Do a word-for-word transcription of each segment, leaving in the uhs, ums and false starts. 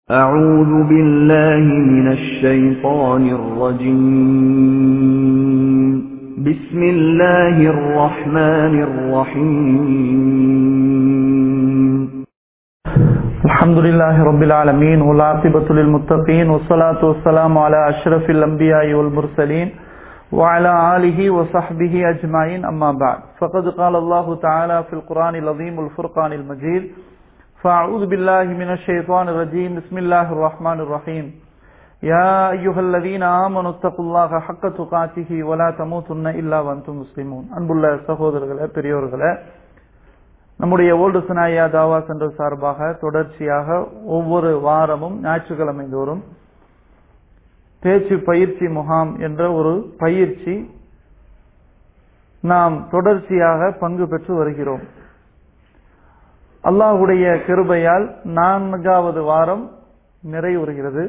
أعوذ بالله من الشيطان الرجيم بسم الله الرحمن الرحيم الحمد لله رب العالمين والعاقبة للمتقين والصلاة والسلام على أشرف الأنبياء والمرسلين وعلى آله وصحبه أجمعين أما بعد فقد قال الله تعالى في القرآن العظيم والفرقان المجيد فأعوذ بالله من الشيطان الرجيم بسم الله الرحمن الرحيم يا أيها الذين آمنوا اتقوا الله حق تقاته ولا تموتن إلا وأنتم مسلمون அன்புள்ள சகோதரர்களே பெரியோர்களே, நம்முடைய ஓல்டு சனாயா தாவா சென்டர் சார்பாக தொடர்ச்சியாக ஒவ்வொரு வாரமும் ஞாயிற்றுக்கிழமை தோறும் பேச்சு பயிற்சி முகாம் என்ற ஒரு பயிற்சி நாம் தொடர்ச்சியாக பங்கு பெற்று வருகிறோம். அல்லாஹ்வுடைய கிருபையால் நான்காவது வாரம் நிறைவுறுகிறது.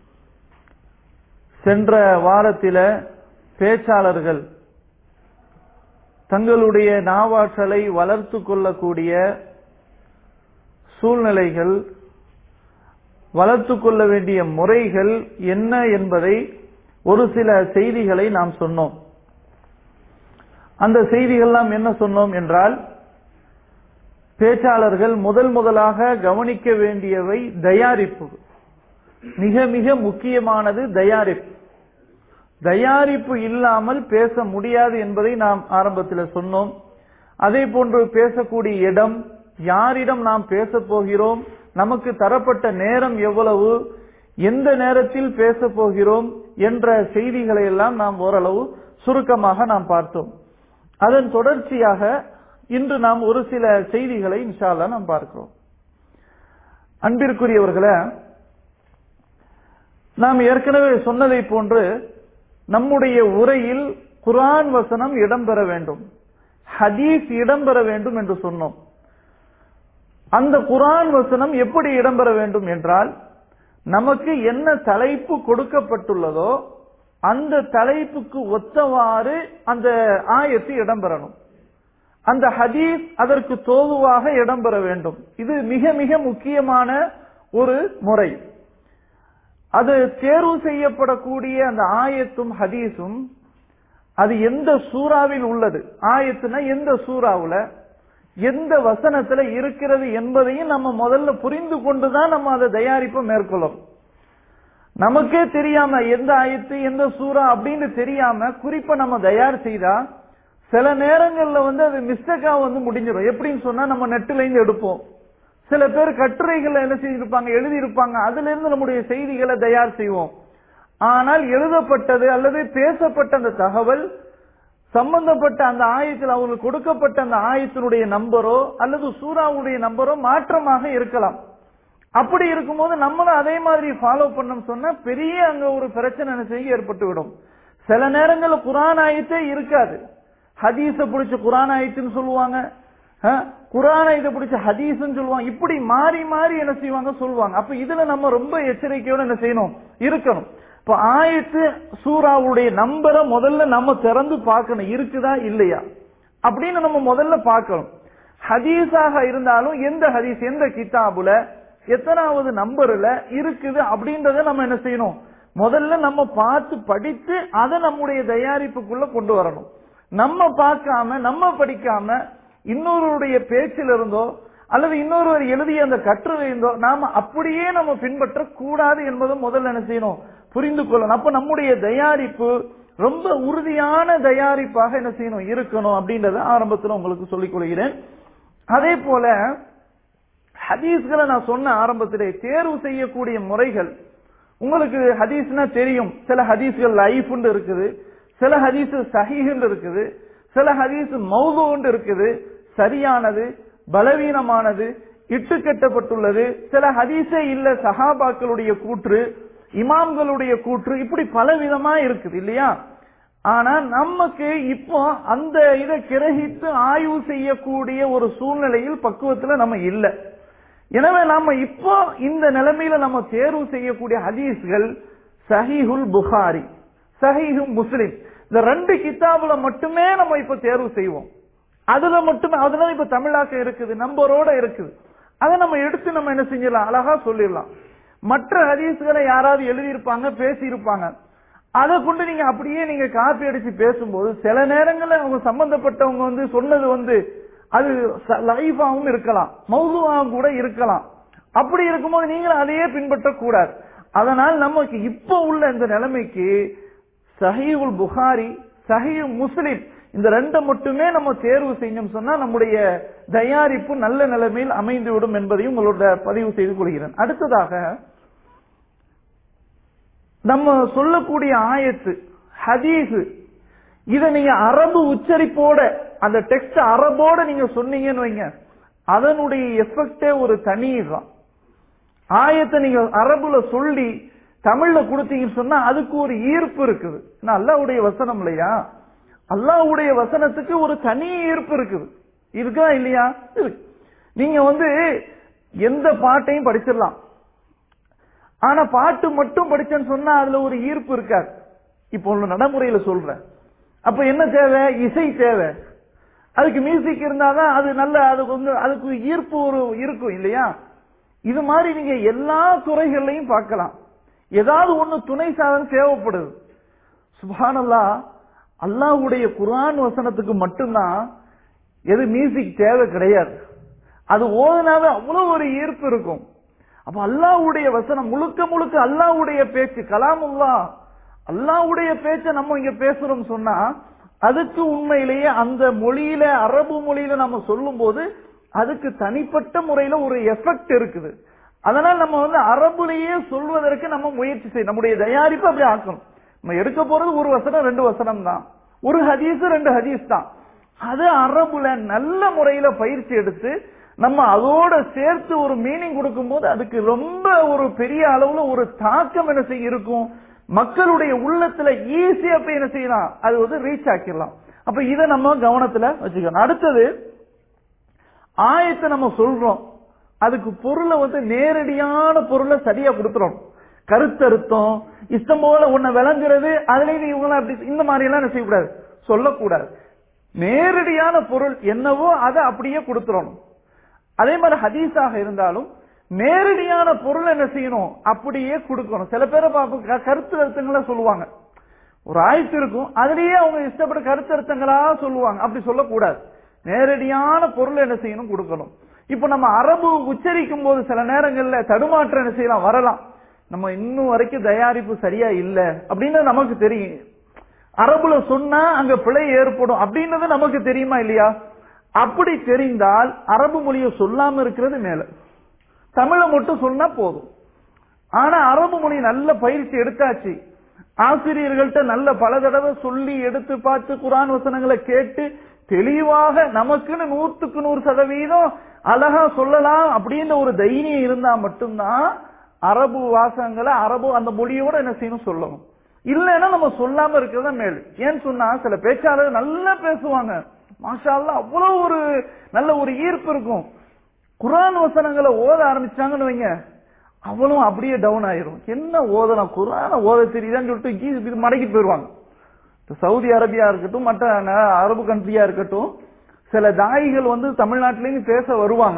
சென்ற வாரத்தில பேச்சாளர்கள் தங்களுடைய நாவாற்றலை வளர்த்து கொள்ளக்கூடிய சூழ்நிலைகள், வளர்த்து கொள்ள வேண்டிய முறைகள் என்ன என்பதை ஒரு சில செய்திகளை நாம் சொன்னோம். அந்த செய்திகள் நாம் என்ன சொன்னோம் என்றால், பேச்சாளர்கள் முதல் முதலாக கவனிக்க வேண்டியவை தயாரிப்பு. மிக மிக முக்கியமானது தயாரிப்பு. தயாரிப்பு இல்லாமல் பேச முடியாது என்பதை நாம் ஆரம்பத்தில் சொன்னோம். அதே போன்று பேசக்கூடிய இடம், யாரிடம் நாம் பேச போகிறோம், நமக்கு தரப்பட்ட நேரம் எவ்வளவு, எந்த நேரத்தில் பேச போகிறோம் என்ற செய்திகளை எல்லாம் நாம் ஓரளவு சுருக்கமாக நாம் பார்த்தோம். அதன் தொடர்ச்சியாக இன்று நாம் ஒரு சில செய்திகளை இன்ஷா அல்லாஹ் நாம் பார்க்கிறோம். அன்பிற்குரியவர்களே, நாம் ஏற்கனவே சொன்னதை போன்று நம்முடைய உரையில் குர்ஆன் வசனம் இடம்பெற வேண்டும், ஹதீஸ் இடம்பெற வேண்டும் என்று சொன்னோம். அந்த குர்ஆன் வசனம் எப்படி இடம்பெற வேண்டும் என்றால், நமக்கு என்ன தலைப்பு கொடுக்கப்பட்டுள்ளதோ அந்த தலைப்புக்கு ஒத்தவாறு அந்த ஆயத்து இடம்பெறணும். அந்த ஹதீஸ் அதற்கு தோதுவாக இடம்பெற வேண்டும். இது மிக மிக முக்கியமான ஒரு முறை. அது தேர்வு செய்யப்படக்கூடிய அந்த ஆயத்தும் ஹதீஸும் அது எந்த சூறாவில் உள்ளது, ஆயத்துனா எந்த சூறாவுல எந்த வசனத்துல இருக்கிறது என்பதையும் நம்ம முதல்ல புரிந்து கொண்டுதான் நம்ம அதை தயாரிப்பை மேற்கொள்ளும். நமக்கே தெரியாம எந்த ஆயத்து எந்த சூறா அப்படின்னு தெரியாம குறிப்பா நம்ம தயார் செய்தா சில நேரங்கள்ல வந்து அது மிஸ்டேக்கா வந்து முடிஞ்சிடும். எப்படின்னு சொன்னா, நம்ம நெட்ல இருந்து எடுப்போம், சில பேர் கட்டுரைகள் என்ன செய்திருப்பாங்க, எழுதியிருப்பாங்க, அதுல இருந்து நம்முடைய செய்திகளை தயார் செய்வோம். ஆனால் எழுதப்பட்டது அல்லது பேசப்பட்ட அந்த தகவல் சம்பந்தப்பட்ட அந்த ஆயத்தில் அவங்களுக்கு கொடுக்கப்பட்ட அந்த ஆயத்தினுடைய நம்பரோ அல்லது சூறாவுடைய நம்பரோ மாற்றமாக இருக்கலாம். அப்படி இருக்கும்போது நம்மளும் அதே மாதிரி ஃபாலோ பண்ணோம் சொன்னா பெரிய அங்க ஒரு பிரச்சனை செய்ய ஏற்பட்டு விடும். சில நேரங்களில் குர்ஆன் ஆயத்தே இருக்காது, ஹதீஸ பிடிச்ச குர்ஆன் ஆயத்துன்னு சொல்லுவாங்க, குர்ஆன் ஆயத்தை பிடிச்ச ஹதீஸ்ன்னு சொல்லுவாங்க. இப்படி மாறி மாறி என்ன செய்வாங்க சொல்லுவாங்க. அப்ப இதுல நம்ம ரொம்ப எச்சரிக்கையோட என்ன செய்யணும், இருக்கணும். இப்ப ஆயத்து சூறாவுடைய நம்பரை முதல்ல நம்ம திறந்து பார்க்கணும், இருக்குதா இல்லையா அப்படின்னு நம்ம முதல்ல பார்க்கணும். ஹதீஸாக இருந்தாலும் எந்த ஹதீஸ் எந்த கிதாபுல எத்தனாவது நம்பர்ல இருக்குது அப்படின்றத நம்ம என்ன செய்யணும், முதல்ல நம்ம பார்த்து படித்து அதை நம்முடைய தயாரிப்புக்குள்ள கொண்டு வரணும். நம்ம பார்க்காம நம்ம படிக்காம இன்னொருடைய பேச்சில் இருந்தோ அல்லது இன்னொருவர் எழுதிய அந்த கட்டுரை இருந்தோ நாம அப்படியே நம்ம பின்பற்ற கூடாது என்பதை முதல்ல என்ன செய்யணும், புரிந்து கொள்ளணும். அப்ப நம்முடைய தயாரிப்பு ரொம்ப உறுதியான தயாரிப்பாக என்ன செய்யணும், இருக்கணும் அப்படின்றத ஆரம்பத்தில் உங்களுக்கு சொல்லிக் கொள்கிறேன். அதே போல ஹதீஸ்களை நான் சொன்ன ஆரம்பத்திலே தேர்வு செய்யக்கூடிய முறைகள் உங்களுக்கு ஹதீஸ்னா தெரியும். சில ஹதீஸ்கள் லைஃப்னு இருக்குது, சில ஹதீஸ் சஹீஹ்னு இருக்குது, சில ஹதீஸ் மௌதுன்னு இருக்குது, சரியானது பலவீனமானது இட்டு கட்டப்பட்டுள்ளது, சில ஹதீஸே இல்ல சஹாபாக்களுடைய கூற்று இமாம்களுடைய கூற்று, இப்படி பல விதமா இருக்குது இல்லையா. ஆனா நமக்கு இப்போ அந்த இதை கிரகித்து ஆய்வு செய்யக்கூடிய ஒரு சூழ்நிலையில் பக்குவத்துல நம்ம இல்ல. எனவே நாம இப்போ இந்த நிலைமையில நம்ம தேர்வு செய்யக்கூடிய ஹதீஸ்கள் சஹீஹுல் புகாரி சஹீஹுல் முஸ்லிம் இந்த ரெண்டு கிதாபுல மட்டுமே நம்ம இப்ப தேர்வு செய்வோம். அதுல மட்டுமே, அதுல இப்ப தமிழாக்கம் இருக்குது, நம்பரோட இருக்குது, அதை நம்ம எடுத்து நம்ம என்ன செஞ்சிடலாம், அழகா சொல்லிடலாம். மற்ற ஹதீஸ்களை யாராவது எழுதியிருப்பாங்க, பேசியிருப்பாங்க. அதை கொண்டு நீங்க அப்படியே நீங்க காப்பி அடிச்சு பேசும்போது சில நேரங்களில் அவங்க சம்பந்தப்பட்டவங்க வந்து சொன்னது வந்து அது லைஃபாகவும் இருக்கலாம், மௌதுவாகவும் கூட இருக்கலாம். அப்படி இருக்கும்போது நீங்களும் அதையே பின்பற்ற கூடாது. அதனால் நமக்கு இப்ப உள்ள இந்த நிலைமைக்கு சஹீஹுல் புகாரி, சஹீஹ் முஸ்லிம் இந்த ரெண்டை மட்டுமே நம்ம தேர்வு செய்யணும் சொன்னா நம்முடைய தயாரிப்பு நல்ல நிலைமையில் அமைந்துவிடும் என்பதையும் உங்களோட பதிவு செய்து கொள்கிறேன். அடுத்ததாக நம்ம சொல்லக்கூடிய ஆயத்து ஹதீஸ் இதை நீங்க அரபு உச்சரிப்போட அந்த டெக்ஸ்ட் அரபோட நீங்க சொன்னீங்கன்னு வைங்க, அதனுடைய எஃபெக்டே ஒரு தனி தான். ஆயத்தை நீங்க அரபுல சொல்லி தமிழ்ல கொடுத்தீங்கன்னு சொன்னா அதுக்கு ஒரு ஈர்ப்பு இருக்குது. அல்லாஹ்வுடைய வசனம் இல்லையா, அல்லாஹ்வுடைய வசனத்துக்கு ஒரு தனி ஈர்ப்பு இருக்குது. இருக்கா இல்லையா? இருக்கு. நீங்க வந்து எந்த பாட்டையும் படிச்சிடலாம், ஆனா பாட்டு மட்டும் படிச்சேன்னு சொன்னா அதுல ஒரு ஈர்ப்பு இருக்காது. இப்போ உள்ள நடைமுறையில சொல்றேன். அப்ப என்ன தேவை? இசை தேவை. அதுக்கு மியூசிக் இருந்தாதான் அது நல்ல, அதுக்கு வந்து அதுக்கு ஈர்ப்பு ஒரு இருக்கும் இல்லையா? இது மாதிரி நீங்க எல்லா துறைகள்லையும் பார்க்கலாம். ஏதாவது ஒண்ணு துணை சாதனம் தேவைப்படுது. சுப்ஹானல்லாஹ், அல்லாஹ்வுடைய குர்ஆன் வசனத்துக்கு மட்டும்தான் எது மியூசிக் தேவை கிடையாது. அது ஓதுனாவே அவ்வளவு ஒரு ஈர்ப்பு இருக்கும். அப்ப அல்லாஹ்வுடைய வசனம் முழுக்க முழுக்க அல்லாஹ்வுடைய பேச்சு, கலாமுல்லாஹ், அல்லாஹ்வுடைய பேச்சை நம்ம இங்க பேசுறோம் சொன்னா அதுக்கு உண்மையிலேயே அந்த மொழியில அரபு மொழியில நம்ம சொல்லும் போது அதுக்கு தனிப்பட்ட முறையில ஒரு எஃபெக்ட் இருக்குது. அதனால நம்ம வந்து அரபுலேயே சொல்வதற்கு நம்ம முயற்சி செய்யணும். நம்முடைய தயாரிப்பு அப்படி ஆக்கணும். நம்ம எடுக்க போறது ஒரு வசனம் ரெண்டு வசனம் தான், ஒரு ஹதீஸ் ரெண்டு ஹதீஸ் தான். அது அரபுல நல்ல முறையில பயிற்சி எடுத்து நம்ம அதோட சேர்த்து ஒரு மீனிங் கொடுக்கும் போது அதுக்கு ரொம்ப ஒரு பெரிய அளவுல ஒரு தாக்கம் என்ன செய்ய இருக்கும், மக்களுடைய உள்ளத்துல ஈஸியா போய் என்ன செய்யலாம், அது வந்து ரீச் ஆக்கிடலாம். அப்ப இதை நம்ம கவனத்துல வச்சுக்கணும். அடுத்தது ஆயத்தை நம்ம சொல்றோம், அதுக்கு பொருளை வந்து நேரடியான பொருளை சரியா கொடுத்துறோம். கருத்தருத்தம் இஷ்டம் போல உன்னை விளங்குறது அதுல இவங்க அப்படி இந்த மாதிரி எல்லாம் என்ன செய்யக்கூடாது, சொல்லக்கூடாது. நேரடியான பொருள் என்னவோ அதை அப்படியே கொடுத்துறோம். அதே மாதிரி ஹதீஸாக இருந்தாலும் நேரடியான பொருள் என்ன செய்யணும், அப்படியே கொடுக்கணும். சில பேரை கருத்து அர்த்தங்களா சொல்லுவாங்க, ஒரு ஆயத்து இருக்கும் அதுலயே அவங்க இஷ்டப்பட்ட கருத்து அர்த்தங்களா சொல்லுவாங்க. அப்படி சொல்லக்கூடாது. நேரடியான பொருள் என்ன செய்யணும், கொடுக்கணும். இப்ப நம்ம அரபு உச்சரிக்கும் போது சில நேரங்கள்ல தடுமாற்றம் என்ன செய்யலாம், வரலாம். நம்ம இன்னும் வரைக்கும் தயாரிப்பு சரியா இல்ல அப்படின்னு நமக்கு தெரியும். அரபுல சொன்னா அங்க பிழை ஏற்படும் அப்படின்றது நமக்கு தெரியுமா இல்லையா? அப்படி தெரிந்தால் அரபு மொழியை சொல்லாம இருக்கிறது மேல, தமிழை மட்டும் சொன்னா போதும். ஆனா அரபு மொழி நல்ல பயிற்சி எடுத்தாச்சு, ஆசிரியர்கள்ட்ட நல்ல பல தடவை சொல்லி எடுத்து பார்த்து குர்ஆன் வசனங்களை கேட்டு தெளிவாக நமக்குன்னு நூத்துக்கு நூறு சதவீதம் அழகா சொல்லலாம் அப்படின்ற ஒரு தைரியம் இருந்தா மட்டும்தான் அரபு வாசகங்களை அரபு அந்த மொழியோட என்ன செய்யணும் சொல்லணும். இல்லைன்னா நம்ம சொல்லாம இருக்கிறதா மேல். ஏன்னு சொன்னா சில பேச்சாளர்கள் நல்லா பேசுவாங்க, மாஷா அல்லாஹ், அவ்வளவு ஒரு நல்ல ஒரு ஈர்ப்பு இருக்கும். குர்ஆன் வசனங்களை ஓத ஆரம்பிச்சாங்கன்னு வைங்க, அவளும் அப்படியே டவுன் ஆயிரும். என்ன ஓதலாம், குர்ஆன ஓத தெரியுதான்னு சொல்லிட்டு மடக்கிட்டு போயிருவாங்க. சவுதி அரேபியா இருக்கட்டும், மற்ற அரபு கண்ட்ரியா இருக்கட்டும், சில தாயிகள் வந்து தமிழ்நாட்டிலேயும் பேச வருவாங்க.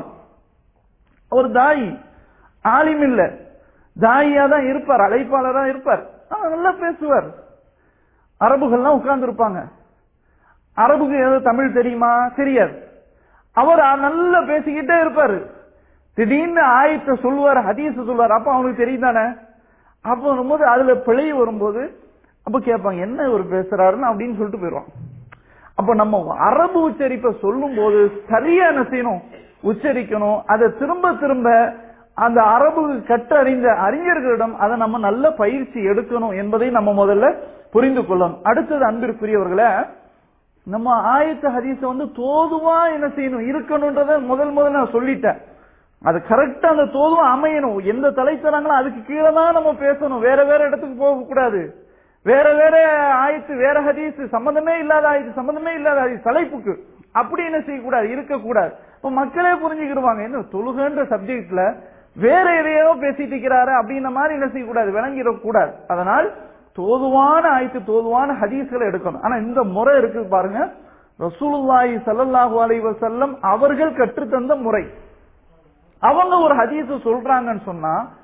ஒரு தாய் ஆலிம் இல்ல, தாயியா தான் இருப்பார், அழைப்பாளரா இருப்பார், நல்லா பேசுவார். அரபுகள்லாம் உட்கார்ந்து இருப்பாங்க. அரபுக்கு ஏதாவது தமிழ் தெரியுமா, தெரியாது. அவர் நல்லா பேசிக்கிட்டே இருப்பாரு. திடீர்னு ஆயத்தை சொல்லுவார், ஹதீஸ் சொல்லுவார். அப்ப அவனுக்கு தெரியுதானே. அப்ப வரும்போது அதுல பிழை வரும்போது அப்ப கேட்பாங்க என்ன இவர் பேசுறாருன்னு அப்படின்னு சொல்லிட்டு போயிடுவாங்க. அப்ப நம்ம அரபு உச்சரிப்பை சொல்லும் போது சரியா என்ன செய்யணும், உச்சரிக்கணும். அதை திரும்ப திரும்ப அந்த அரபு கற்றறிந்த அறிஞர்களிடம் அதை நம்ம நல்ல பயிற்சி எடுக்கணும் என்பதை நம்ம முதல்ல புரிந்து கொள்ளணும். அடுத்தது அன்பிற்குரியவர்களை, நம்ம ஆயத்த ஹதீஸ வந்து தோதுவா என்ன செய்யணும் இருக்கணும்ன்றத முதல் முதல்ல நான் சொல்லிட்டேன். அது கரெக்டா அந்த தோதுவா அமையணும். எந்த தலை தராங்களோ அதுக்கு கீழே தான் நம்ம பேசணும். வேற வேற இடத்துக்கு போக கூடாது. வேற வேற ஆயத்து, வேற ஹதீஸ், சம்பந்தமே இல்லாத ஆயத்து, சம்பந்தமே இல்லாத ஹதீஸ் தலைப்புக்கு அப்படி என்ன செய்யக்கூடாது, இருக்கக்கூடாது. இப்ப மக்களே புரிஞ்சுக்கிடுவாங்க, என்ன தொழுகன்ற சப்ஜெக்ட்ல வேற எதையோ பேசிட்டு இருக்கிறாரு அப்படின்ற மாதிரி என்ன செய்யக்கூடாது, விளங்கிடக்கூடாது. அதனால் தோதுவான ஆயத்து, தோதுவான ஹதீஸ்களை எடுக்கணும். ஆனா இந்த முறை இருக்கு பாருங்க, ரசூலுல்லாஹி ஸல்லல்லாஹு அலைஹி வஸல்லம் அவர்கள் கற்றுத்தந்த முறை. அவங்க ஒரு ஹதீஸ் சொல்றாங்கன்னு சொன்னா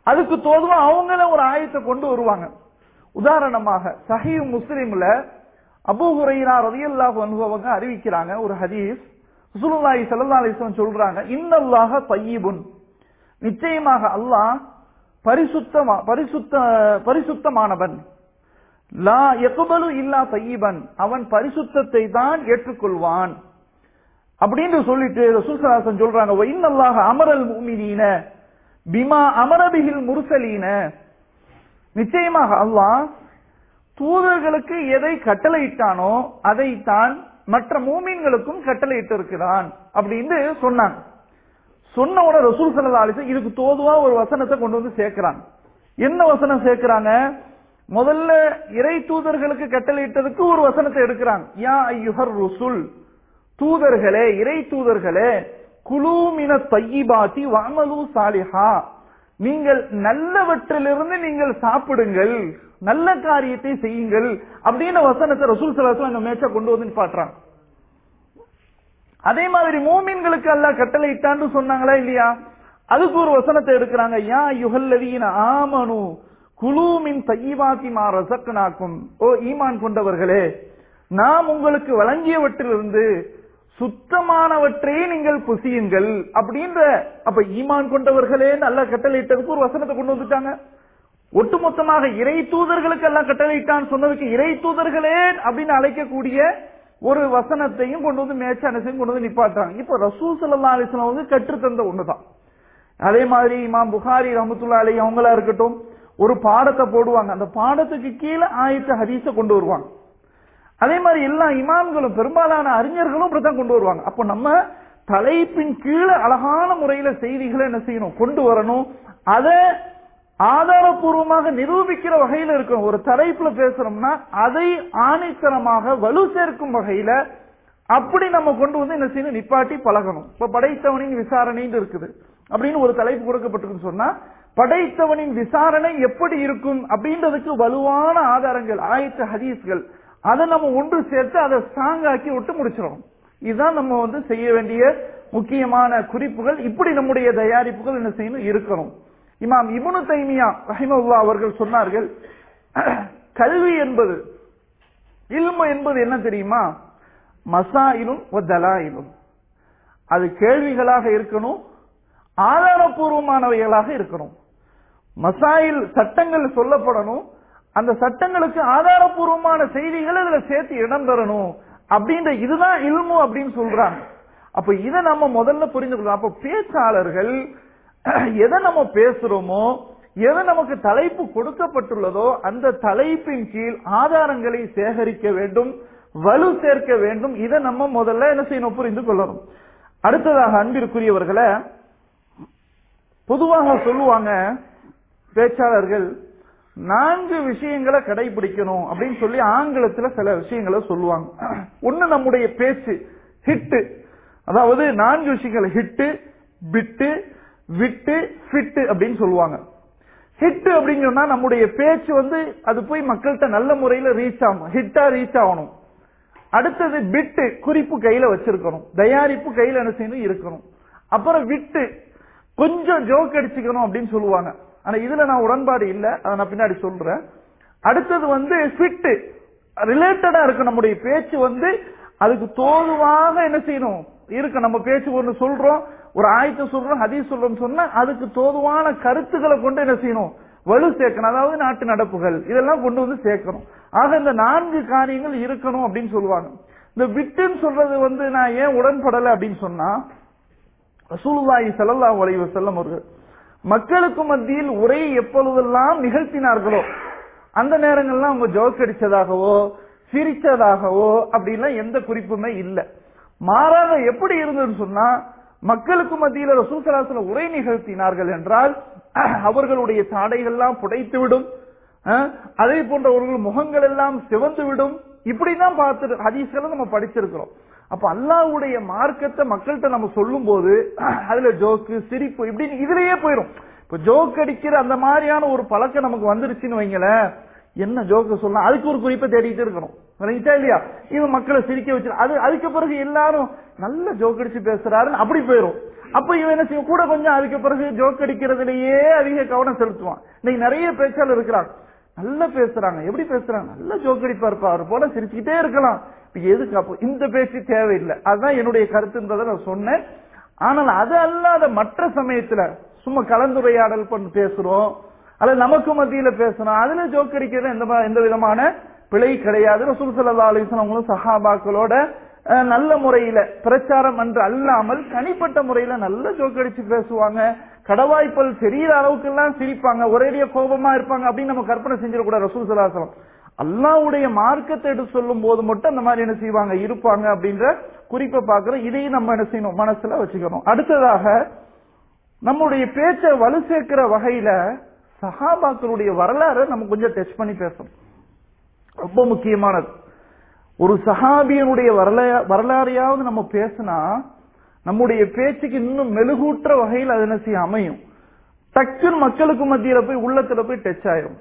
அதுக்கு தோதுவா அவங்கள ஒரு ஆயத்தை கொண்டு வருவாங்க. உதாரணமாக சஹீஹ் முஸ்லிம்ல அபூ ஹுரைரா ரலியல்லாஹு அன்ஹு அவங்க அறிவிக்கிறாங்க ஒரு ஹதீஸ். ரசூலுல்லாஹி ஸல்லல்லாஹு அலைஹி வஸல்லம் சொல்றாங்க, இன்னல்லாஹ தய்யிபுன், நிச்சயமாக அல்லாஹ் பரிசுத்தமா பரிசுத்த பரிசுத்தமானவன், லா யக்பலு இல்லா தய்யிபன், அவன் பரிசுத்தத்தை தான் ஏற்றுக்கொள்வான் அப்படின்னு சொல்லிட்டு ரசூல் ஸல்லல்லாஹு அலைஹி வஸல்லம் சொல்றாங்க, வ இன்னல்லாஹ அமரல் முஃமினீன பிமா அமர பிஹில் முர்சலீன, நிச்சயமாக அல்லாஹ் தூதர்களுக்கு எதை கட்டளையிட்டானோ அதைத்தான் மற்ற மூமின்களுக்கும் கட்டளையிட்டு இருக்கிறான் அப்படின்னு சொன்னாங்க. சொன்ன உடனே ரசூல் ஸல்லல்லாஹு அலைஹி வஸல்லம் இதுக்கு தோதுவா ஒரு வசனத்தை கொண்டு வந்து சேர்க்கிறாங்க. என்ன வசனம் சேர்க்கிறாங்க? முதல்ல இறை தூதர்களுக்கு கட்டளையிட்டதுக்கு ஒரு வசனத்தை எடுக்கிறாங்க. யா அய்யுஹர் ருசுல், தூதர்களே, இறை தூதர்களே, குலூ மினத் தய்யிபாத்தி வஅமலு சாலிஹா, நீங்கள் நல்லவற்றிலிருந்து நீங்கள் சாப்பிடுங்கள், நல்ல காரியத்தை செய்யுங்கள் அப்படின்னு வசனத்தை ரசூல் ஸல்லல்லாஹு அலைஹி வஸல்லம் மேட்சா கொண்டு வந்து பாக்குறாங்க. அதே மாதிரி மூமின்களுக்கு அல்லாஹ் கட்டளையிட்டான்னு சொன்னாங்களா இல்லையா? அதுக்கு ஒரு வசனத்தை எடுக்கிறாங்க. யா அய்யுஹல்லதீன ஆமனு குலூ மின் தய்யிபாத்தி மா ரஸக்னாக்கும், ஓ ஈமான் கொண்டவர்களே, நாம் உங்களுக்கு வழங்கியவற்றிலிருந்து சுத்தமானவற்றை நீங்கள் புசியுங்கள் அப்படின்ற. அப்ப ஈமான் கொண்டவர்களே அல்லாஹ் கட்டளையிட்டதுக்கு ஒரு வசனத்தை கொண்டு வந்துட்டாங்க. ஒட்டுமொத்தமாக இறை தூதர்களுக்கு எல்லாம் கட்டளையிட்டான்னு சொன்னதுக்கு இறை தூதர்களே அப்படின்னு அழைக்கக்கூடிய ஒரு வசனத்தையும் கொண்டு வந்து மேட்சானத்தையும் கொண்டு வந்து நிப்பாட்டுறாங்க. இப்ப ரசூல் ஸல்லல்லாஹு அலைஹி வஸல்லம் வந்து கற்றுத்தந்த ஒண்ணுதான். அதே மாதிரி இமாம் புகாரி ரஹ்மத்துல்லாஹி அலைஹி அவங்களா இருக்கட்டும், ஒரு பாடத்தை போடுவாங்க, அந்த பாடத்துக்கு கீழே ஆயத்த ஹதீஸ கொண்டு வருவாங்க. அதே மாதிரி எல்லா இமாம்களும் பெரும்பாலான அறிஞர்களும் இப்படித்தான் கொண்டு வருவாங்க. அப்ப நம்ம தலைப்பின் கீழே அழகான முறையில செய்திகளை என்ன செய்யணும், கொண்டு வரணும். அதை ஆதாரபூர்வமாக நிரூபிக்கிற வகையில இருக்கணும். ஒரு தலைப்புல பேசுறோம்னா அதை ஆணித்தரமாக வலு சேர்க்கும் வகையில அப்படி நம்ம கொண்டு வந்து என்ன செய்யணும், நிப்பாட்டி பழகணும். இப்ப படைத்தவனின் விசாரணைன்னு இருக்குது அப்படின்னு ஒரு தலைப்பு கொடுக்கப்பட்டிருக்குன்னு சொன்னா, படைத்தவனின் விசாரணை எப்படி இருக்கும் அப்படின்றதுக்கு வலுவான ஆதாரங்கள், ஆயத்த ஹதீஸ்கள், அதை நம்ம ஒன்று சேர்த்து அதை ஸ்ட்ராங் ஆக்கி விட்டு முடிச்சிடணும். இதுதான் நம்ம வந்து செய்ய வேண்டிய முக்கியமான குறிப்புகள். இப்படி நம்முடைய தயாரிப்புகள் என்ன செய்யணும், இருக்கணும். இமாம் இப்னு தைமியா ரஹிமஹுல்லாஹ் அவர்கள் சொன்னார்கள், கல்வி என்பது, இல்மு என்பது என்ன தெரியுமா, மசாயிலும் வ தலாயிலும், அது கேள்விகளாக இருக்கணும், ஆதாரபூர்வமானவைகளாக இருக்கணும். மசாயில் சட்டங்கள் சொல்லப்படணும், அந்த சட்டங்களுக்கு ஆதாரபூர்வமான செய்திகள் இதுல சேர்த்து இடம் பெறணும் அப்படின்ற, இதுதான் இல்மு அப்படின்னு சொல்றாங்க. அப்ப இதை நம்ம முதல்ல புரிந்து கொள்ளலாம். அப்ப பேச்சாளர்கள் எதை நம்ம பேசுறோமோ, எதை நமக்கு தலைப்பு கொடுக்கப்பட்டுள்ளதோ அந்த தலைப்பின் கீழ் ஆதாரங்களை சேகரிக்க வேண்டும், வலு சேர்க்க வேண்டும். இதை நம்ம முதல்ல என்ன செய்யணும், புரிந்து கொள்ளணும். அடுத்ததாக அன்பிற்குரியவர்களை, பொதுவாக சொல்லுவாங்க பேச்சாளர்கள் நான்கு விஷயங்களை கடைபிடிக்கணும் அப்படின்னு சொல்லி ஆங்கிலத்துல சில விஷயங்களை சொல்லுவாங்க. ஒண்ணு நம்முடைய பேச்சு ஹிட்டு, அதாவது நான்கு விஷயங்கள் ஹிட்டு, பிட்டு, விட்டு, ஃபிட்டு அப்படின்னு சொல்லுவாங்க. ஹிட் அப்படின்னு சொன்னா நம்முடைய பேச்சு வந்து அது போய் மக்கள்கிட்ட நல்ல முறையில ரீச் ஆகணும், ஹிட்டா ரீச் ஆகணும். அடுத்தது பிட்டு, குறிப்பு கையில வச்சிருக்கணும், தயாரிப்பு கையில என்ன செய்யணும், இருக்கணும். அப்புறம் விட்டு, கொஞ்சம் ஜோக் அடிச்சுக்கணும் அப்படின்னு சொல்லுவாங்க. ஆனா இதுல நான் உடன்பாடு இல்லை, அதை நான் பின்னாடி சொல்றேன். அடுத்தது வந்து ஃபிட், ரிலேட்டடா இருக்கு நம்முடைய பேச்சு வந்து, அதுக்கு தோதுவாக என்ன செய்யணும் இருக்கு. நம்ம பேச்சு ஒண்ணு சொல்றோம், ஒரு ஆயத்தை சொல்றோம், ஹதீஸ் சொல்றோம் சொன்னா அதுக்கு தோதுவான கருத்துக்களை கொண்டு என்ன செய்யணும், வலு சேர்க்கணும். அதாவது நாட்டு நடப்புகள் இதெல்லாம் கொண்டு வந்து சேர்க்கணும். ஆக இந்த நான்கு காரியங்கள் இருக்கணும் அப்படின்னு சொல்லுவாங்க. இந்த விட்டுன்னு சொல்றது வந்து நான் ஏன் உடன்படலை அப்படின்னு சொன்னா, ரசூலுல்லாஹி ஸல்லல்லாஹு அலைஹி வஸல்லம் அவர்கள் மக்களுக்கு மத்தியில் உரை எப்பொழுதெல்லாம் நிகழ்த்தினார்களோ அந்த நேரங்கள்லாம் அவங்க ஜோக் அடிச்சதாகவோ சிரிச்சதாகவோ அப்படின்லாம் எந்த குறிப்புமே இல்லை. மாறாக எப்படி இருந்ததுன்னு சொன்னா, மக்களுக்கு மத்தியில் ரசூல் ஸல்லல்லாஹு அலைஹி வஸல்லம் உரை நிகழ்த்தினார்கள் என்றால் அவர்களுடைய தாடைகள்லாம் புடைத்து விடும், அதே போன்ற அவர்கள் முகங்கள் எல்லாம் சிவந்து விடும். இப்படிதான் பார்த்து ஹதீஸ்களை நம்ம படிச்சிருக்கிறோம். அப்ப அல்லாஹ்வுடைய மார்க்கத்தை மக்கள்கிட்ட நம்ம சொல்லும் போது அதுல ஜோக்கு சிரிப்பு இப்படின்னு இதுலயே போயிடும். இப்ப ஜோக் அடிக்கிற அந்த மாதிரியான ஒரு பழக்கம் நமக்கு வந்துருச்சுன்னு வைங்களேன், என்ன ஜோக்கு சொல்லலாம், அதுக்கு ஒரு குறிப்பை தேடிட்டு இருக்கணும். இல்லையா? இவன் மக்களை சிரிக்க வச்சு அது அதுக்கு பிறகு எல்லாரும் நல்ல ஜோக் அடிச்சு பேசுறாருன்னு அப்படி போயிரும். அப்ப இவன் என்ன செய்யும், கூட கொஞ்சம் அதுக்கு பிறகு ஜோக் அடிக்கிறதுலயே அதிக கவனம் செலுத்துவான். இன்னைக்கு நிறைய பேச்சாளர் இருக்கிறாங்க, நல்லா பேசுறாங்க, எப்படி பேசுறாங்க, நல்ல ஜோக் அடிப்பாருப்பா, அவர் போல சிரிச்சுக்கிட்டே இருக்கலாம். எதுக்கு அப்போ இந்த பேச்சு தேவையில்லை. அதுதான் என்னுடைய கருத்துன்றதை நான் சொன்னேன். ஆனால் அது அல்லாத மற்ற சமயத்துல சும்மா கலந்துரையாடல் பண்ணி பேசுறோம், அல்லது நமக்கு மத்தியில பேசுறோம், அதுல ஜோக் அடிக்கிறது எந்த எந்த விதமான பிழை கிடையாது. ரசூல் ஸல்லல்லாஹு அலைஹி வஸல்லம் அவங்களும் சஹாபாக்களோட நல்ல முறையில பிரச்சாரம் என்று அல்லாமல் தனிப்பட்ட முறையில நல்ல ஜோக் அடிச்சு பேசுவாங்க. கடவாய்ப்பல் தெரியிற அளவுக்கு எல்லாம் சிரிப்பாங்க, ஒரேடியா கோபமா இருப்பாங்க அப்படின்னு நம்ம கற்பனை செஞ்சிடக்கூடாது. ரசூல் ஸல்லல்லாஹு அலைஹி வஸல்லம் அல்லாஹ்வுடைய மார்க்கத்தை எடுத்து சொல்லும் போது மட்டும் அந்த மாதிரி என்ன செய்வாங்க இருப்பாங்க அப்படின்ற குறிப்பை பார்க்கிறோம். இதையும் நம்ம என்ன செய்யணும், மனசுல வச்சுக்கணும். அடுத்ததாக நம்முடைய பேச்சை வலு சேர்க்கிற வகையில சஹாபாக்களுடைய வரலாறு நம்ம கொஞ்சம் டச் பண்ணி பேசணும். ரொம்ப முக்கியமானது. ஒரு சஹாபியனுடைய வரலாறையாவது நம்ம பேசினா நம்முடைய பேச்சுக்கு இன்னும் மெழுகூற்ற வகையில் அது என்ன செய்ய அமையும். டக்குன்னு மக்களுக்கு மத்தியில போய் உள்ளத்துல போய் டச் ஆயிரும்.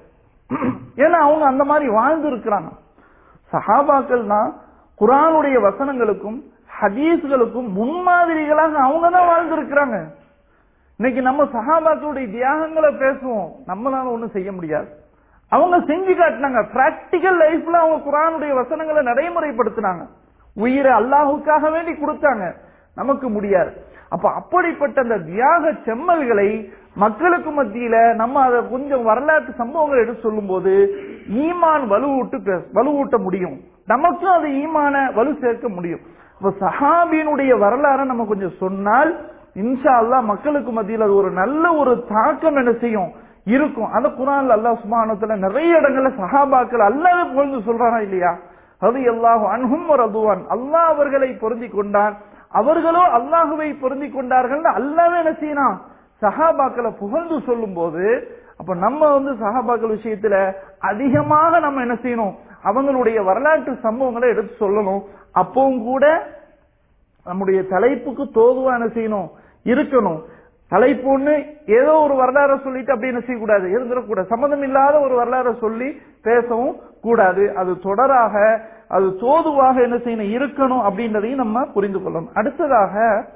ஏன்னா அவங்க அந்த மாதிரி வாழ்ந்து இருக்கிறாங்க. சஹாபாக்கள் தான் குர்ஆனுடைய வசனங்களுக்கும் ஹதீஸ்களுக்கும் முன்மாதிரிகளாக அவங்க தான் வாழ்ந்து இருக்கிறாங்க. இன்னைக்கு நம்ம சஹாபாக்களுடைய தியாகங்களை பேசுவோம், நம்மளால ஒண்ணும் செய்ய முடியாது. அவங்க செஞ்சு காட்டினாங்க. பிராக்டிக்கல் லைஃப்ல அவங்க குர்ஆனுடைய வசனங்களை நடைமுறைப்படுத்தினாங்க. உயிரை அல்லாஹுக்காக வேண்டி கொடுத்தாங்க, நமக்கு முடியாது. அப்ப அப்படிப்பட்ட அந்த தியாக செம்மல்களை மக்களுக்கு மத்தியில நம்ம அதை கொஞ்சம் வரலாற்று சம்பவங்கள் எடுத்து சொல்லும் போது ஈமான் வலுவூட்டு பேச வலுவூட்ட முடியும், நமக்கும் அது ஈமான வலு சேர்க்க முடியும். இப்ப சஹாபியினுடைய வரலாறை நம்ம கொஞ்சம் சொன்னால் இன்ஷா அல்லாஹ் மக்களுக்கு மத்தியில் அது ஒரு நல்ல ஒரு தாக்கம் என்ன செய்யும் இருக்கும். அந்த குர்ஆன்ல அல்லாஹ் சுப்ஹானஹு வ தஆலா நிறைய இடங்கள்ல சஹாபாக்கள் அல்லாஹ்வை புகழ்ந்து சொல்றானா இல்லையா? ரலியல்லாஹு அன்ஹும் வ ரதுவான், அல்லாஹ் அவர்களை பொருந்தி கொண்டான், அவர்களோ அல்லாஹுவை பொருந்தி கொண்டார்கள். அல்லாஹ்வே என்ன செய்யணும், சஹாபாக்களை புகழ்ந்து சொல்லும் போது அப்ப நம்ம வந்து சஹாபாக்கள் விஷயத்துல அதிகமாக நம்ம என்ன செய்யணும், அவங்களுடைய வரலாற்று சம்பவங்களை எடுத்து சொல்லணும். அப்பவும் கூட நம்முடைய தலைப்புக்கு தோதுவா என்ன செய்யணும் இருக்கணும். தலைப்பு ஒண்ணு ஏதோ ஒரு வரலாறு சொல்லிட்டு அப்படி என்ன செய்யக்கூடாது, இருந்துடக்கூடாது. சம்பந்தம் இல்லாத ஒரு வரலாறு சொல்லி பேசவும் கூடாது. அது தொடராக அது தோதுவாக என்ன செய்யணும் இருக்கணும் அப்படின்றதையும் நம்ம புரிந்து கொள்ளணும். அடுத்ததாக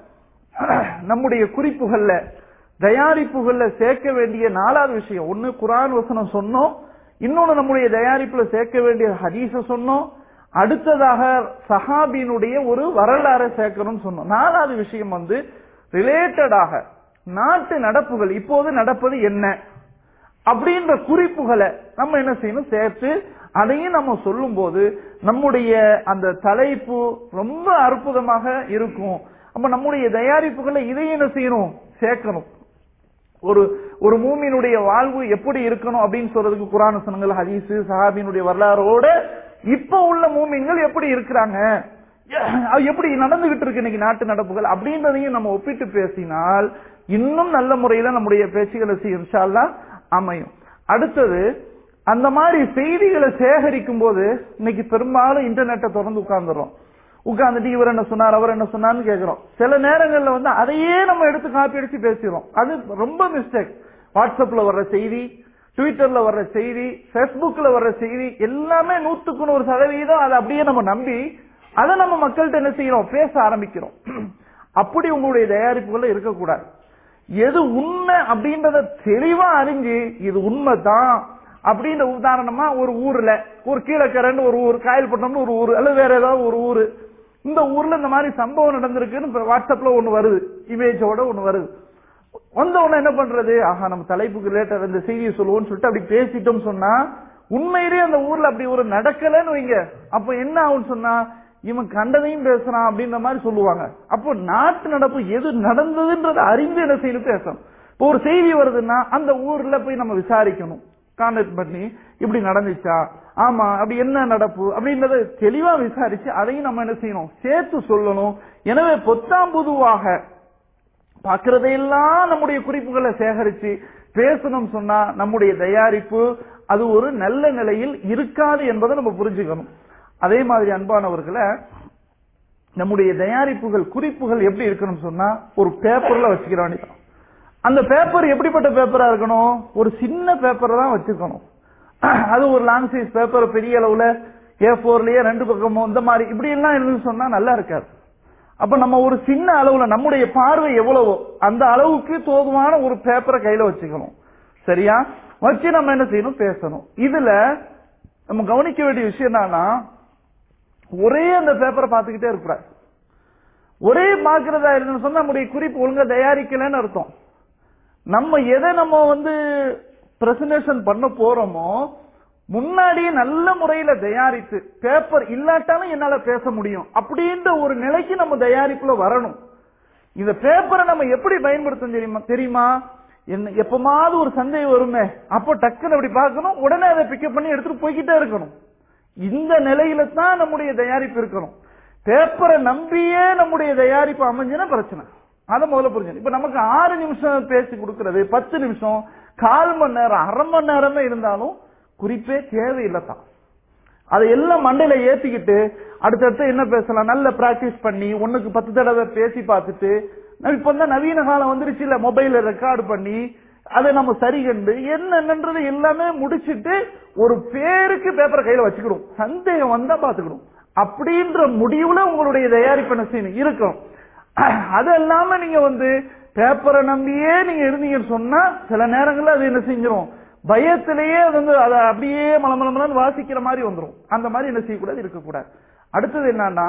நம்முடைய குறிப்புகள்ல தயாரிப்புகள்ல சேர்க்க வேண்டிய நாலாவது விஷயம், ஒன்னு குர்ஆன் வசனம் சொன்னோம், இன்னொன்னு நம்முடைய தயாரிப்புல சேர்க்க வேண்டிய ஹதீஸ சொன்னோம், அடுத்ததாக சஹாபியினுடைய ஒரு வரலாறை சேர்க்கணும்னு சொன்னோம். நாலாவது விஷயம் வந்து ரிலேட்டடாக நாட்டு நடப்புகள், இப்போது நடப்பது என்ன அப்படின்ற குறிப்புகளை நம்ம என்ன செய்யணும் சேர்த்து அதையும் நம்ம சொல்லும் போது நம்முடைய அந்த தலைப்பு ரொம்ப அற்புதமாக இருக்கும். அப்ப நம்முடைய தயாரிப்புகளை இதையும் என்ன செய்யணும் சேர்க்கணும். ஒரு ஒரு மூமினுடைய வாழ்வு எப்படி இருக்கணும் அப்படின்னு சொல்றதுக்கு குர்ஆன் வசனங்கள், ஹதீஸ், சஹாபியினுடைய வரலாறோட இப்ப உள்ள மூமின்கள் எப்படி இருக்கிறாங்க, எப்படி நடந்துகிட்டு இருக்கு இன்னைக்கு நாட்டு நடப்புகள் அப்படின்றதையும் நம்ம ஒப்பிட்டு பேசினால் இன்னும் நல்ல முறையில நம்முடைய பேச்சுகளை இன்ஷா அல்லாஹ் அமையும். அடுத்தது அந்த மாதிரி செய்திகளை சேகரிக்கும் போது இன்னைக்கு பெரும்பாலும் இன்டர்நெட்டை திறந்து உட்கார்ந்துறோம். உட்கார்ந்துட்டு இவர் என்ன சொன்னார் அவர் என்ன சொன்னார்னு கேட்கிறோம். சில நேரங்கள்ல வந்து அதையே நம்ம எடுத்து காப்பி அடிச்சு பேசிடுறோம். அது ரொம்ப மிஸ்டேக். வாட்ஸ்அப்ல வர்ற செய்தி, ட்விட்டர்ல வர்ற செய்தி, பேஸ்புக்ல வர்ற செய்தி எல்லாமே நூத்துக்கு நூறு சதவீதம் அதை அப்படியே நம்ம நம்பி அதை நம்ம மக்கள்கிட்ட என்ன செய்யறோம் பேச ஆரம்பிக்கிறோம். அப்படி உங்களுடைய தயாரிப்புகள் இருக்கக்கூடாது. எது உண்மை அப்படின்றத தெளிவா அறிஞ்சு இது உண்மைதான் அப்படின்ற உதாரணமா ஒரு ஊர்ல ஒரு கீழக்கரைன்னு ஒரு ஊர், காயல்பட்டினம்னு ஒரு ஊர், அல்லது வேற ஏதாவது ஒரு ஊரு, இந்த ஊர்ல இந்த மாதிரி சம்பவம் நடந்திருக்குன்னு வாட்ஸ்அப்ல ஒண்ணு வருது, இமேஜோட ஒண்ணு வருது. வந்த உடனே என்ன பண்றது, ஆஹா நம்ம தலைப்புக்கு லேட்டர் இந்த செய்தியை சொல்லுவோம்னு சொல்லிட்டு அப்படி பேசிட்டோம் சொன்னா உண்மையிலேயே அந்த ஊர்ல அப்படி ஒரு நடக்கலன்னு வைங்க, அப்ப என்ன ஆகும்னு சொன்னா இவன் கண்டதையும் பேசுறான் அப்படின்ற மாதிரி சொல்லுவாங்க. அப்போ நாட்டு நடப்பு எது நடந்ததுன்றதை அறிந்து என்ன செய்யணும் பேசணும். இப்போ ஒரு செய்தி வருதுன்னா அந்த ஊர்ல போய் நம்ம விசாரிக்கணும், கான்டாக்ட் பண்ணி இப்படி நடந்துச்சா, ஆமா அப்படி என்ன நடப்பு அப்படின்றத தெளிவா விசாரிச்சு அதையும் நம்ம என்ன செய்யணும் சேர்த்து சொல்லணும். எனவே பொத்தாம் பொதுவாக பார்க்கிறதையெல்லாம் நம்முடைய குறிப்புகளை சேகரிச்சு பேசணும் சொன்னா நம்முடைய தயாரிப்பு அது ஒரு நல்ல நிலையில் இருக்காது என்பதை நம்ம புரிஞ்சுக்கணும். அதே மாதிரி அன்பானவர்களை நம்முடைய தயாரிப்புகள் குறிப்புகள் எப்படி இருக்கணும் சொன்னா ஒரு பேப்பர்ல வச்சுக்கிற வேண்டியதான். அந்த பேப்பர் எப்படிப்பட்ட பேப்பரா இருக்கணும், ஒரு சின்ன பேப்பரை தான் வச்சுக்கணும். அது ஒரு லாங் சைஸ் பேப்பர் பெரிய அளவுல ஏ போர்லயே ரெண்டு பக்கமும் இந்த மாதிரி இப்படி எல்லாம் இருந்து சொன்னா நல்லா இருக்காது. அப்ப நம்ம ஒரு சின்ன அளவுல நம்முடைய பார்வை எவ்வளவோ அந்த அளவுக்கு தோதுவான ஒரு பேப்பரை கையில வச்சுக்கணும். சரியா வச்சு நம்ம என்ன செய்யணும், பேசணும். இதுல நம்ம கவனிக்க வேண்டிய விஷயம் என்னன்னா, ஒரே அந்த பேப்பரை பார்த்துக்கிட்டே இருக்கிறார். ஒரே பார்க்கிறதா இருக்குன்னு சொன்னா நம்முடைய குறிப்பு ஒழுங்கா தயாரிக்கலன்னு அர்த்தம். நம்ம எதை நம்ம வந்து பிரசன்டேஷன் பண்ண போறோமோ முன்னாடியே நல்ல முறையில தயாரித்து பேப்பர் இல்லாட்டாலும் என்னால பேச முடியும் அப்படின்ற ஒரு நிலைக்கு நம்ம தயாரிப்புல வரணும். இந்த பேப்பரை நம்ம எப்படி பயன்படுத்த தெரியுமா தெரியுமா என்ன எப்பமாவது ஒரு சந்தேகம் வருமே, அப்போ டக்குன்னு அப்படி பார்க்கணும், உடனே அதை பிக்கப் பண்ணி எடுத்துட்டு போய்கிட்டே இருக்கணும். இந்த நிலையில தான் நம்முடைய தயாரிப்பு இருக்கணும். பேப்பரை நம்பியே நம்முடைய தயாரிப்பு அமைஞ்சுன்னா பிரச்சனை. அதை முதல்ல புரிஞ்சு. இப்ப நமக்கு ஆறு நிமிஷம் பேசி கொடுக்கறது, பத்து நிமிஷம், கால் மணி நேரம், அரை மணி நேரமே இருந்தாலும் குறிப்பே தேவையில்லை தான். அதை எல்லாம் மண்டையில ஏத்திக்கிட்டு அடுத்தடுத்து என்ன பேசலாம் நல்ல பிராக்டிஸ் பண்ணி ஒண்ணுக்கு பத்து தடவை பேசி பார்த்துட்டு, இப்ப தான் நவீன காலம் வந்துருச்சு இல்ல, மொபைல்ல ரெக்கார்டு பண்ணி அதை நம்ம சரி கண்டு என்னன்றது எல்லாமே முடிச்சிட்டு ஒரு பேருக்கு பேப்பரை கையில வச்சுக்கணும், சந்தேகம் வந்தா பாத்துக்கணும் அப்படின்ற முடிவுல உங்களுடைய தயாரிப்பு என்ன செய்யணும் இருக்கணும். அது இல்லாம நீங்க வந்து பேப்பரை நம்பியே நீங்க இருந்தீங்கன்னு சொன்னா சில நேரங்கள்ல அது என்ன செஞ்சிடும், பயத்திலேயே அது வந்து அதை அப்படியே மலமலமலன்னு வாசிக்கிற மாதிரி வந்துடும். அந்த மாதிரி என்ன செய்யக்கூடாது, இருக்கக்கூடாது. அடுத்தது என்னன்னா,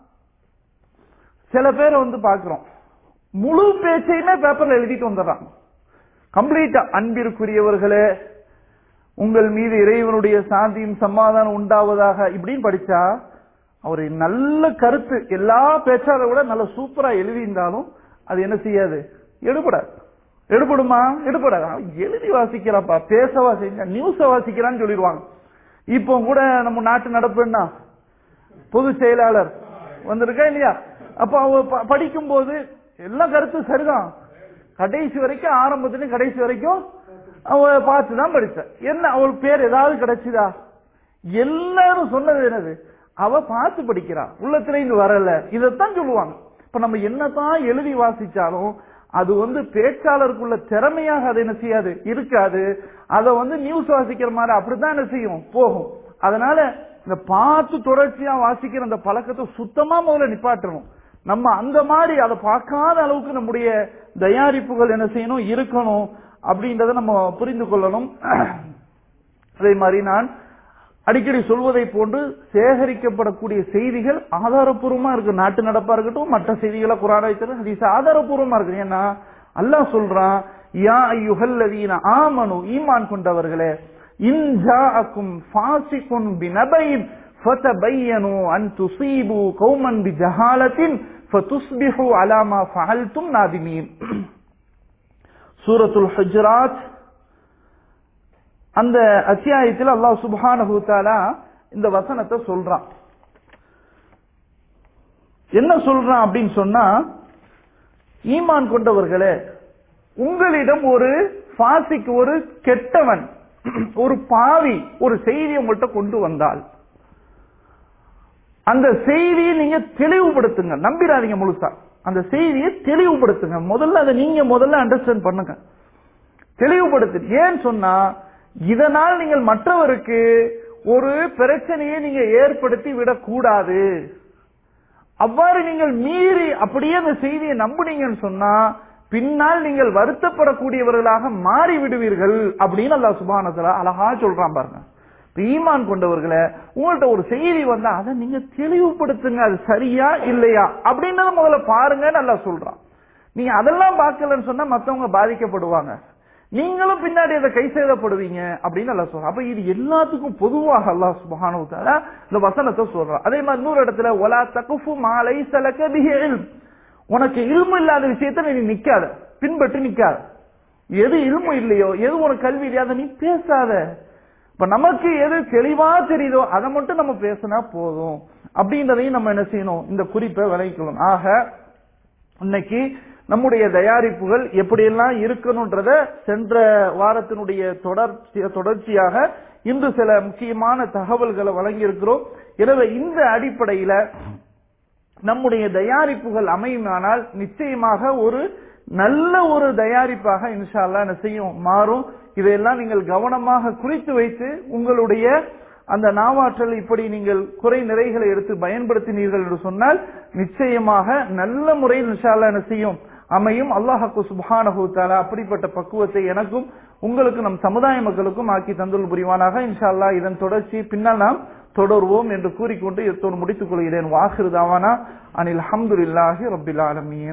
சில பேரை வந்து பாக்குறோம் முழு பேச்சையுமே பேப்பர்ல எழுதிட்டு வந்துடுறாங்க கம்ப்ளீட்டா. அன்பிற்குரியவர்களே, உங்கள் மீது இறைவனுடைய சாந்தியும் சமாதானம் உண்டாவதாக இப்படின்னு படிச்சா அவர் நல்ல கருத்து எல்லா பேச்சாளரை விட நல்ல சூப்பரா எழுதியிருந்தாலும் அது என்ன செய்யாது, எடுபடாது. எடுபடுமா? எடுபடாது. எழுதி வாசிக்கிறாப்பா, பேச வாசிக்க, நியூஸ வாசிக்கிறான்னு சொல்லிடுவாங்க. இப்போ கூட நம்ம நாட்டு நடப்புன்னா பொதுச் செயலாளர் வந்திருக்கா இல்லையா, அப்ப அவ படிக்கும் போது எல்லா கருத்தும் சரிதான், கடைசி வரைக்கும் ஆரம்பத்துல கடைசி வரைக்கும் அவ பார்த்துதான் படிச்ச. என்ன அவளுக்கு பேர் ஏதாவது கிடைச்சுதா? எல்லாரும் சொன்னது என்னது, அவ பார்த்து படிக்கிறா, உள்ளத்துல இருந்து வரல, இதத்தான் சொல்லுவாங்க. இப்ப நம்ம என்னதான் எழுதி வாசிச்சாலும் அது வந்து பேச்சாளருக்குள்ள திறமையாக அதை என்ன செய்யாது, இருக்காது. அதை வந்து நியூஸ் வாசிக்கிற மாதிரி அப்படித்தான் என்ன செய்யும், போகும். அதனால இந்த பார்த்து தொடர்ச்சியா வாசிக்கிற அந்த பழக்கத்தை சுத்தமா முதல்ல நிப்பாட்டணும். நம்ம அந்த மாதிரி அதை பார்க்காத அளவுக்கு நம்முடைய தயாரிப்புகள் என்ன செய்யணும், இருக்கணும் அப்படின்றத நம்ம புரிந்து கொள்ளணும். அதே மாதிரி நான் அடிக்கடி சொல்வதை போன்று சேகரிக்கப்படக்கூடிய செய்திகள் ஆதாரப்பூர்வமா இருக்கு. நாட்டு நடப்பா இருக்கட்டும், மற்ற செய்திகளை குர்ஆன் ஹதீஸ் ஆதாரப்பூர்வமா இருக்கு. ஏன்னா அல்லாஹ் சொல்றான், யா அய்யுஹல்லதீன ஆமனு, ஈமான் கொண்டவர்களே, இன் ஜாஅக்கும் ஃபாஸிகுன் பினபைன் ஃபதபையனு அன் துஸீபு கௌமன் பிஜஹாலத்தின் ஃபதுஸ்பிஹு அலா மா ஃபஅல்தும் நாதிமீன். சூரத்துல் ஹுஜராத் அந்த அத்தியாயத்தில் அல்லாஹ் சுப்ஹானஹு தஆலா இந்த வசனத்தை சொல்றான். என்ன சொல்றான் அப்படின்னு சொன்னா, ஈமான் கொண்டவர்களே, உங்களிடம் ஒரு ஃபாசிக், ஒரு கெட்டவன், ஒரு பாவி ஒரு செய்தியை உங்கள்கிட்ட கொண்டு வந்தால் அந்த செய்தியை நீங்க தெளிவுபடுத்துங்க, நம்பிடாதீங்க முழுசா. அந்த செய்தியை தெளிவுபடுத்துங்க. முதல்ல அதை நீங்க முதல்ல அண்டர்ஸ்டாண்ட் பண்ணுங்க, தெளிவுபடுத்து. ஏன்னு சொன்னா இதனால் நீங்கள் மற்றவருக்கு ஒரு பிரச்சனையை நீங்க ஏற்படுத்தி விடக்கூடாது. அவ்வாறு நீங்கள் மீறி அப்படியே அந்த செய்தியை நம்புனீங்கன்னு சொன்னா பின்னால் நீங்கள் வருத்தப்படக்கூடியவர்களாக மாறி விடுவீர்கள் அப்படின்னு அல்லாஹ் சுப்ஹானஹு வ தஆலா அழகா சொல்றான் பாருங்க. ஈமான் கொண்டவர்களே, உங்கள்ட்ட ஒரு செய்தி வந்தா அதை நீங்க தெளிவுபடுத்துங்க, அது சரியா இல்லையா அப்படின்றத முதல்ல பாருங்கன்னு அல்லாஹ் சொல்றான். நீங்க அதெல்லாம் பார்க்கலன்னு சொன்னா மத்தவங்க பாதிக்கப்படுவாங்க, நீங்களும் பின்னாடி அதை கை செய்தப்படுவீங்க அப்படின்னு அல்லாஹ் சொல்றான். அப்ப இது எல்லாத்துக்கும் பொதுவாக அல்லாஹ் சுப்ஹானஹு வ தஆலா இந்த வசனத்தை சொல்றான். அதே மாதிரி இன்னொரு இடத்துல வலா தக்ஃபு மா லைஸ லக பிஹி இல்ம், உனக்கு இல்மு இல்லாத விஷயத்தை நீ நிக்காத, பின்பற்றி நிக்காத. எது இல்மு இல்லையோ, எது உனக்கு கல்வி இல்லையோ அதை நீ பேசாத. இப்ப நமக்கு எது தெளிவா தெரியுதோ அதை மட்டும் நம்ம பேசினா போதும் அப்படின்றதையும் நம்ம என்ன செய்யணும், இந்த குறிப்பை விளங்கிக்கணும். ஆக இன்னைக்கு நம்முடைய தயாரிப்புகள் எப்படியெல்லாம் இருக்கணும்ன்றத சென்ற வாரத்தினுடைய தொடர்ச்சி தொடர்ச்சியாக இன்று சில முக்கியமான தகவல்களை வழங்கி இருக்கிறோம். எனவே இந்த அடிப்படையில நம்முடைய தயாரிப்புகள் அமையுமானால் நிச்சயமாக ஒரு நல்ல ஒரு தயாரிப்பாக இன்ஷா அல்லாஹ் என்ன செய்யும், மாறும். இதையெல்லாம் நீங்கள் கவனமாக குறித்து வைத்து உங்களுடைய அந்த நாவாற்றல் இப்படி நீங்கள் குறை நிறைகளை எடுத்து பயன்படுத்தினீர்கள் என்று சொன்னால் நிச்சயமாக நல்ல முறையில் இன்ஷா அல்லாஹ் என்ன செய்யும் அமையும். அல்லாஹ்வுக்கு சுப்ஹானஹு வ தஆலா அப்படிப்பட்ட பக்குவத்தை எனக்கும் உங்களுக்கு நம் சமுதாய மக்களுக்கும் ஆக்கி தந்துள் புரிவானாக. இன்ஷா அல்லாஹ் இதன் தொடர்ச்சி பின்னால் நாம் தொடர்வோம் என்று கூறிக்கொண்டு இதோடு முடித்துக் கொள்கிறேன். வாஹிரு தாவானா அனில் ஹம்துலில்லாஹி ரப்பில் ஆலமீன்.